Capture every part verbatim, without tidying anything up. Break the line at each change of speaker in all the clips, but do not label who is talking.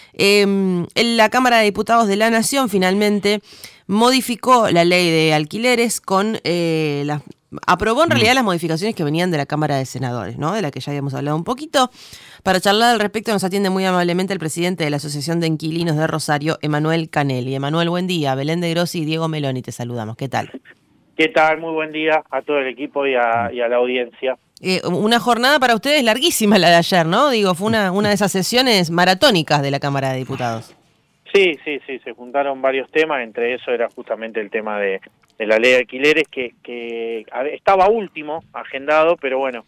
Eh, la Cámara de Diputados de la Nación finalmente modificó la ley de alquileres con eh, las... Aprobó en realidad las modificaciones que venían de la Cámara de Senadores, ¿no? De la que ya habíamos hablado un poquito. Para charlar al respecto nos atiende muy amablemente el presidente de la Asociación de Inquilinos de Rosario, Emanuel Canelli. Emanuel, buen día. Belén de Grossi y Diego Meloni, te saludamos. ¿Qué tal?
¿Qué tal? Muy buen día a todo el equipo y a, y a la audiencia.
Eh, una jornada para ustedes larguísima la de ayer, ¿no? Digo, fue una, una de esas sesiones maratónicas de la Cámara de Diputados.
Sí, sí, sí, se juntaron varios temas, entre eso era justamente el tema de, de la ley de alquileres, que, que estaba último agendado, pero bueno,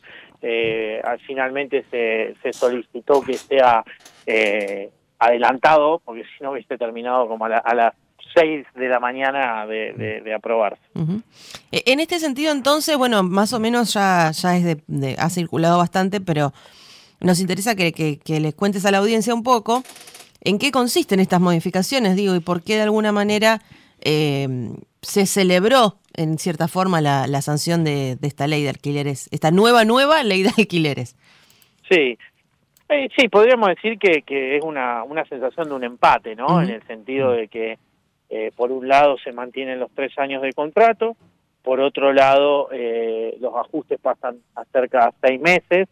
eh, finalmente se, se solicitó que sea eh, adelantado, porque si no hubiese terminado como a, la, a las seis de la mañana de, de, de aprobarse.
Uh-huh. En este sentido, entonces, bueno, más o menos ya, ya es de, de, ha circulado bastante, pero nos interesa que, que, que les cuentes a la audiencia un poco en qué consisten estas modificaciones, digo, y por qué de alguna manera eh, se celebró en cierta forma la, la sanción de, de esta ley de alquileres, esta nueva, nueva ley de alquileres.
Sí, eh, sí, podríamos decir que, que es una, una sensación de un empate, ¿no? Uh-huh. En el sentido de que Eh, por un lado se mantienen los tres años de contrato, por otro lado eh, los ajustes pasan a cerca de seis meses,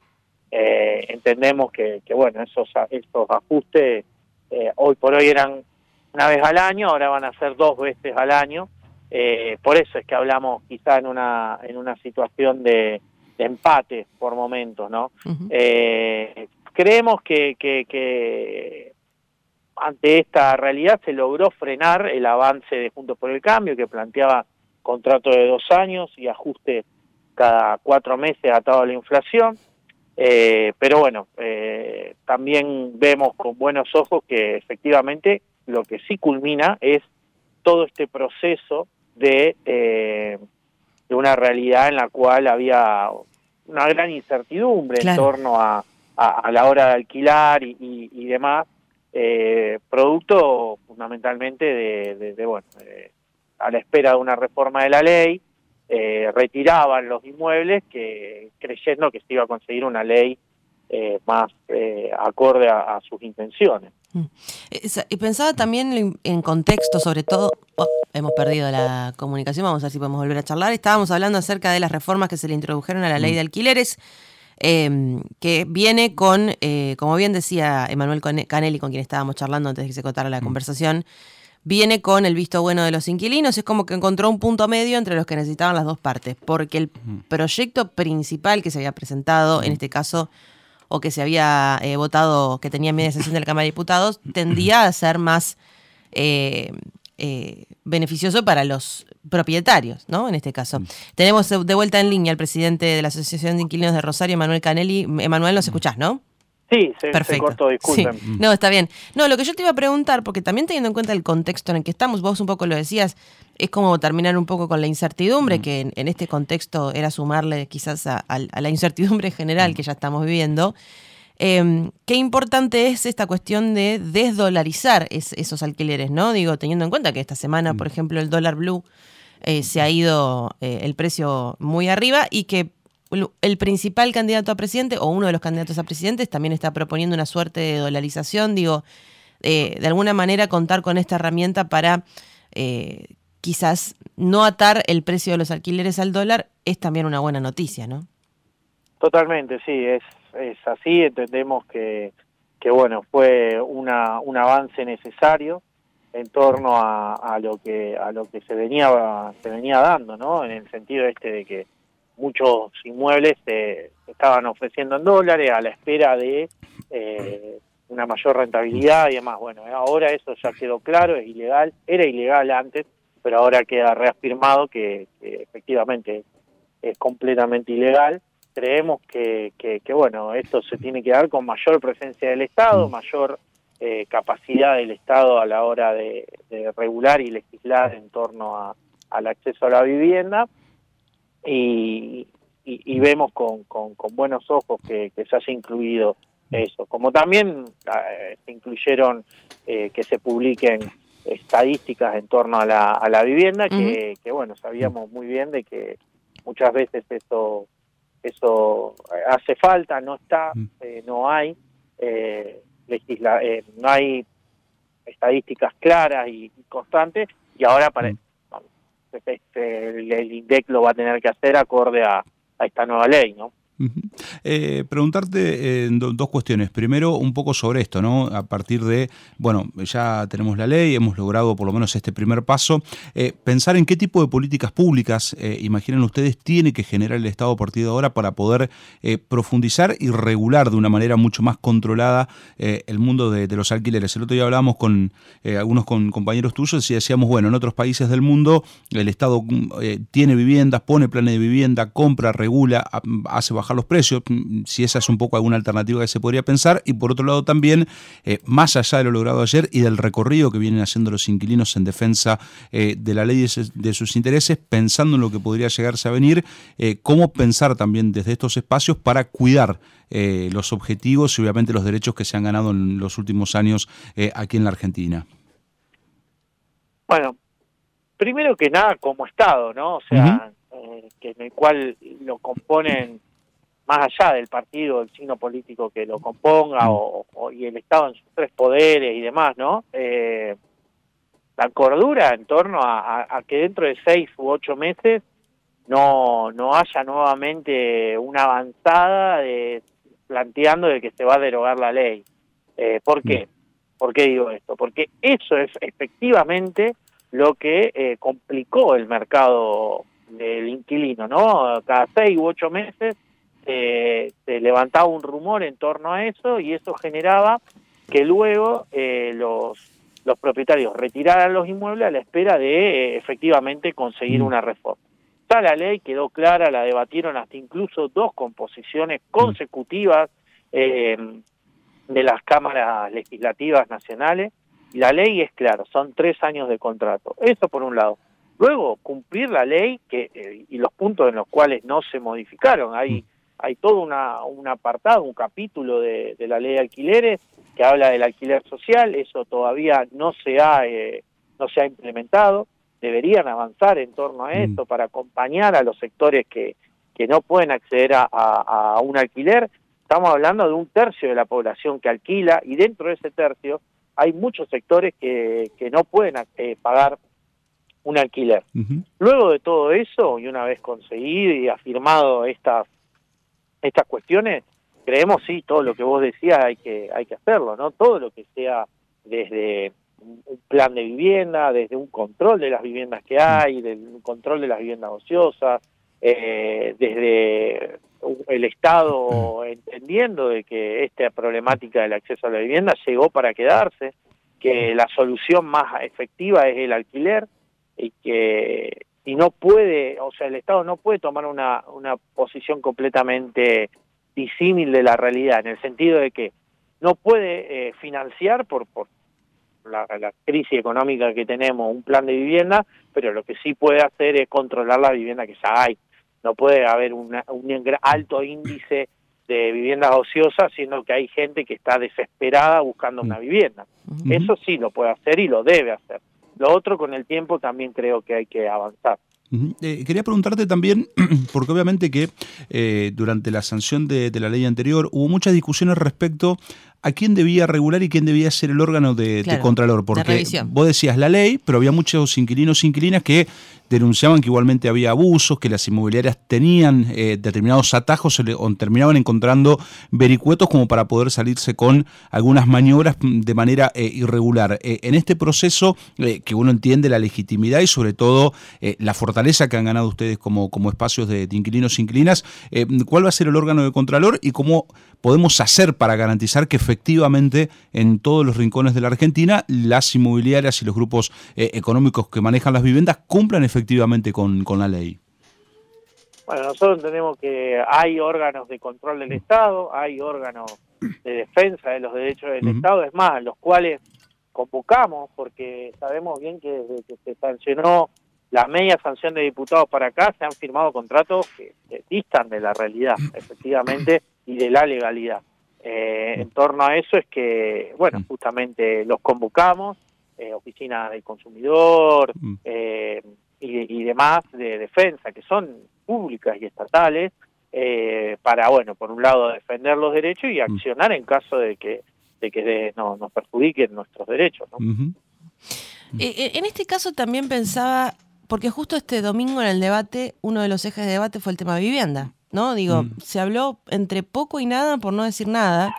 eh, entendemos que, que bueno, esos, esos ajustes eh, hoy por hoy eran una vez al año, ahora van a ser dos veces al año, eh, por eso es que hablamos quizá en una, en una situación de, de empate por momentos, ¿no? Uh-huh. eh, creemos que, que, que ante esta realidad se logró frenar el avance de Juntos por el Cambio, que planteaba contrato de dos años y ajuste cada cuatro meses atado a la inflación, eh, pero bueno, eh, también vemos con buenos ojos que efectivamente lo que sí culmina es todo este proceso de, eh, de una realidad en la cual había una gran incertidumbre, claro, en torno a, a, a la hora de alquilar y, y, y demás, Eh, producto fundamentalmente de, de, de bueno, eh, a la espera de una reforma de la ley, eh, retiraban los inmuebles que creyendo que se iba a conseguir una ley eh, más eh, acorde a, a sus intenciones.
Y pensaba también en contexto, sobre todo, oh, hemos perdido la comunicación, vamos a ver si podemos volver a charlar. Estábamos hablando acerca de las reformas que se le introdujeron a la ley de alquileres, Eh, que viene con, eh, como bien decía Emanuel Canelli, con quien estábamos charlando antes de que se cortara la mm. conversación, viene con el visto bueno de los inquilinos, es como que encontró un punto medio entre los que necesitaban las dos partes, porque el mm. proyecto principal que se había presentado, mm. en este caso, o que se había eh, votado, que tenía media sesión de la Cámara de Diputados, tendía a ser más eh, eh, beneficioso para los propietarios, ¿no? En este caso. Mm. Tenemos de vuelta en línea al presidente de la Asociación de Inquilinos de Rosario, Emanuel Canelli. Emanuel, ¿nos escuchás, no?
Sí, se, se cortó, disculpen.
Sí. No, está bien. No, lo que yo te iba a preguntar, porque también teniendo en cuenta el contexto en el que estamos, vos un poco lo decías, es como terminar un poco con la incertidumbre, mm. que en, en este contexto era sumarle quizás a, a, a la incertidumbre general mm. que ya estamos viviendo. Eh, qué importante es esta cuestión de desdolarizar es, esos alquileres, ¿no? Digo, teniendo en cuenta que esta semana, mm. por ejemplo, el dólar blue eh, se ha ido eh, el precio muy arriba y que el principal candidato a presidente o uno de los candidatos a presidentes también está proponiendo una suerte de dolarización, digo, eh, de alguna manera contar con esta herramienta para eh, quizás no atar el precio de los alquileres al dólar es también una buena noticia, ¿no?
Totalmente, sí, es, es así, entendemos que, que bueno, fue una, un avance necesario en torno a, a lo que a lo que se venía se venía dando, ¿no? En el sentido este de que muchos inmuebles se estaban ofreciendo en dólares a la espera de eh, una mayor rentabilidad y demás. Bueno, ahora eso ya quedó claro, es ilegal, era ilegal antes, pero ahora queda reafirmado que, que efectivamente es completamente ilegal. Creemos que, que, que, bueno, esto se tiene que dar con mayor presencia del Estado, mayor eh, capacidad del Estado a la hora de, de regular y legislar en torno a, al acceso a la vivienda. Y, y, y vemos con, con, con buenos ojos que, que se haya incluido eso, como también eh, se incluyeron eh, que se publiquen estadísticas en torno a la, a la vivienda, que, uh-huh. que bueno, sabíamos muy bien de que muchas veces eso eso hace falta, no está, eh, no hay eh, legisla eh, no hay estadísticas claras y, y constantes, y ahora para, este, el, el INDEC lo va a tener que hacer acorde a, a esta nueva ley, ¿no?
Uh-huh. Eh, preguntarte eh, do, dos cuestiones. Primero, un poco sobre esto, ¿no? A partir de, bueno, ya tenemos la ley, hemos logrado por lo menos este primer paso. Eh, pensar en qué tipo de políticas públicas, eh, imaginen ustedes, tiene que generar el Estado a partir de ahora para poder eh, profundizar y regular de una manera mucho más controlada eh, el mundo de, de los alquileres. El otro día hablábamos con eh, algunos con, compañeros tuyos y decíamos, bueno, en otros países del mundo el Estado eh, tiene viviendas, pone planes de vivienda, compra, regula, hace bajar los precios, si esa es un poco alguna alternativa que se podría pensar, y por otro lado también, eh, más allá de lo logrado ayer y del recorrido que vienen haciendo los inquilinos en defensa eh, de la ley de, de sus intereses, pensando en lo que podría llegarse a venir, eh, cómo pensar también desde estos espacios para cuidar eh, los objetivos y obviamente los derechos que se han ganado en los últimos años eh, aquí en la Argentina.
Bueno, primero que nada como Estado, ¿no? O sea, uh-huh. eh, que en el cual lo componen más allá del partido, el signo político que lo componga, o, o y el Estado en sus tres poderes y demás, ¿no? Eh, la cordura en torno a, a, a que dentro de seis u ocho meses no, no haya nuevamente una avanzada de, planteando de que se va a derogar la ley. Eh, ¿Por qué? ¿Por qué digo esto? Porque eso es efectivamente lo que eh, complicó el mercado del inquilino, ¿no? Cada seis u ocho meses Eh, se levantaba un rumor en torno a eso y eso generaba que luego eh, los, los propietarios retiraran los inmuebles a la espera de eh, efectivamente conseguir una reforma. Ya la ley quedó clara, la debatieron hasta incluso dos composiciones consecutivas eh, de las cámaras legislativas nacionales, y la ley es clara, son tres años de contrato. Eso por un lado. Luego, cumplir la ley que eh, y los puntos en los cuales no se modificaron. Hay Hay todo una, un apartado, un capítulo de, de la ley de alquileres que habla del alquiler social. Eso todavía no se ha eh, no se ha implementado. Deberían avanzar en torno a esto para acompañar a los sectores que, que no pueden acceder a, a, a un alquiler. Estamos hablando de un tercio de la población que alquila, y dentro de ese tercio hay muchos sectores que, que no pueden eh, pagar un alquiler. Uh-huh. Luego de todo eso, y una vez conseguido y afirmado estas estas cuestiones, creemos sí, todo lo que vos decías hay que hay que hacerlo, ¿no? Todo lo que sea desde un plan de vivienda, desde un control de las viviendas que hay, desde un control de las viviendas ociosas, eh, desde el Estado entendiendo de que esta problemática del acceso a la vivienda llegó para quedarse, que la solución más efectiva es el alquiler, y que y no puede, o sea, el Estado no puede tomar una, una posición completamente disímil de la realidad, en el sentido de que no puede eh, financiar por, por la, la crisis económica que tenemos un plan de vivienda, pero lo que sí puede hacer es controlar la vivienda que ya hay. No puede haber una, un alto índice de viviendas ociosas, sino que hay gente que está desesperada buscando una vivienda. Uh-huh. Eso sí lo puede hacer y lo debe hacer. Lo otro, con el tiempo, también creo que hay que avanzar.
Uh-huh. Eh, quería preguntarte también, porque obviamente que eh, durante la sanción de, de la ley anterior hubo muchas discusiones respecto a quién debía regular y quién debía ser el órgano de, claro, de contralor, porque vos decías la ley, pero había muchos inquilinos e inquilinas que denunciaban que igualmente había abusos, que las inmobiliarias tenían eh, determinados atajos o terminaban encontrando vericuetos como para poder salirse con algunas maniobras de manera eh, irregular. Eh, en este proceso, eh, que uno entiende la legitimidad y sobre todo eh, la fortaleza que han ganado ustedes como, como espacios de, de inquilinos e inquilinas, eh, ¿cuál va a ser el órgano de contralor y cómo podemos hacer para garantizar que efectivamente en todos los rincones de la Argentina las inmobiliarias y los grupos eh, económicos que manejan las viviendas cumplan efectivamente con, con la ley?
Bueno, nosotros entendemos que hay órganos de control del Estado, hay órganos de defensa de los derechos del uh-huh. Estado, es más, los cuales convocamos, porque sabemos bien que desde que se sancionó la media sanción de diputados para acá, se han firmado contratos que, que distan de la realidad, efectivamente, y de la legalidad. Eh, en torno a eso es que, bueno, justamente los convocamos, eh, oficinas del consumidor eh, y, y demás de defensa, que son públicas y estatales, eh, para, bueno, por un lado defender los derechos y accionar en caso de que de que de, no, nos perjudiquen nuestros derechos, ¿no?
Uh-huh.
Eh, en este caso también pensaba, porque justo este domingo en el debate, uno de los ejes de debate fue el tema de vivienda, ¿no? Digo, mm. se habló entre poco y nada, por no decir nada,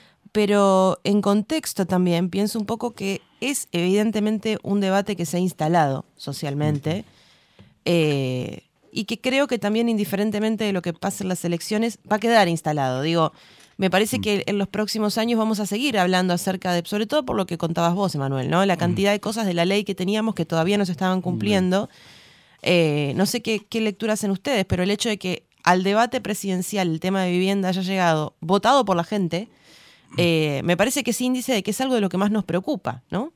pero en contexto también pienso un poco que es evidentemente un debate que se ha instalado socialmente, mm. eh, y que creo que también, indiferentemente de lo que pase en las elecciones, va a quedar instalado. Digo, me parece que en los próximos años vamos a seguir hablando acerca de, sobre todo por lo que contabas vos, Emanuel, ¿no? La cantidad de cosas de la ley que teníamos que todavía no se estaban cumpliendo. Eh, no sé qué, qué lectura hacen ustedes, pero el hecho de que al debate presidencial el tema de vivienda haya llegado votado por la gente, eh, me parece que es índice de que es algo de lo que más nos preocupa, ¿no?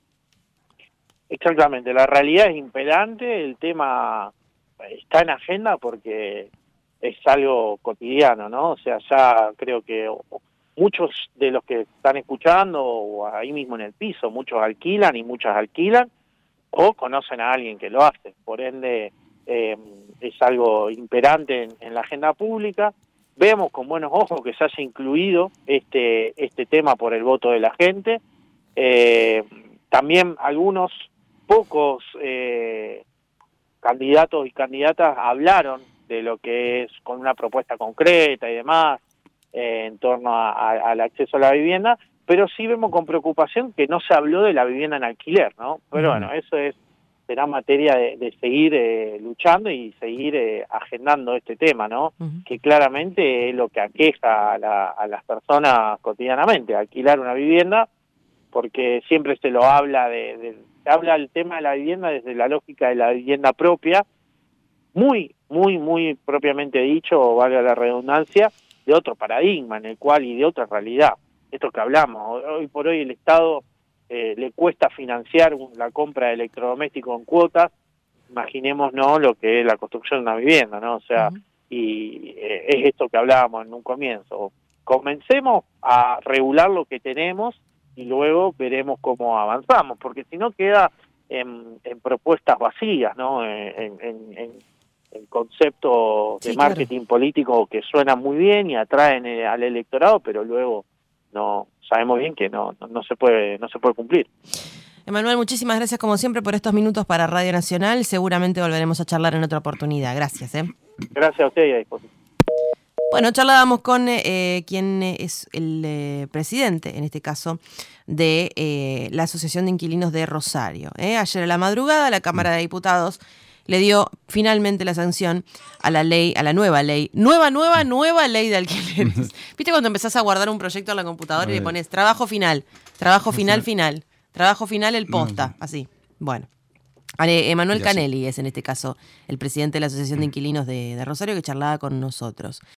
Exactamente, la realidad es imperante, el tema está en agenda porque es algo cotidiano, ¿no? O sea, ya creo que muchos de los que están escuchando, o ahí mismo en el piso, muchos alquilan y muchas alquilan, o conocen a alguien que lo hace. Por ende, eh, es algo imperante en, en la agenda pública. Vemos con buenos ojos que se haya incluido este, este tema por el voto de la gente. Eh, también algunos pocos eh, candidatos y candidatas hablaron de lo que es con una propuesta concreta y demás eh, en torno a, a, al acceso a la vivienda, pero sí vemos con preocupación que no se habló de la vivienda en alquiler, ¿no? Pero uh-huh. bueno, eso es será materia de, de seguir eh, luchando y seguir eh, agendando este tema, ¿no? Uh-huh. Que claramente es lo que aqueja a, la, a las personas cotidianamente, alquilar una vivienda, porque siempre se lo habla de, de se habla el tema de la vivienda desde la lógica de la vivienda propia, muy, muy, muy propiamente dicho, o valga la redundancia, de otro paradigma en el cual y de otra realidad. Esto que hablamos, hoy por hoy el Estado eh, le cuesta financiar un, la compra de electrodomésticos en cuotas, imaginemos no lo que es la construcción de una vivienda, ¿no? O sea, uh-huh. y eh, es esto que hablábamos en un comienzo. Comencemos a regular lo que tenemos y luego veremos cómo avanzamos, porque si no queda en, en propuestas vacías, ¿no? En, en, en, en conceptos de sí, marketing claro. político que suenan muy bien y atraen eh, al electorado, pero luego no sabemos bien que no, no, no se puede no se puede cumplir.
Emanuel, muchísimas gracias como siempre por estos minutos para Radio Nacional. Seguramente volveremos a charlar en otra oportunidad. Gracias. ¿eh?
Gracias a usted y a disposición.
Bueno, charlábamos con eh, quien es el eh, presidente, en este caso, de eh, la Asociación de Inquilinos de Rosario. ¿eh? Ayer a la madrugada la Cámara de Diputados le dio finalmente la sanción a la ley, a la nueva ley, nueva, nueva, nueva ley de alquileres. ¿Viste cuando empezás a guardar un proyecto en la computadora y le pones trabajo final, trabajo final, final, trabajo final, el posta, así? Bueno. Emanuel Canelli es en este caso el presidente de la Asociación de Inquilinos de, de Rosario que charlaba con nosotros.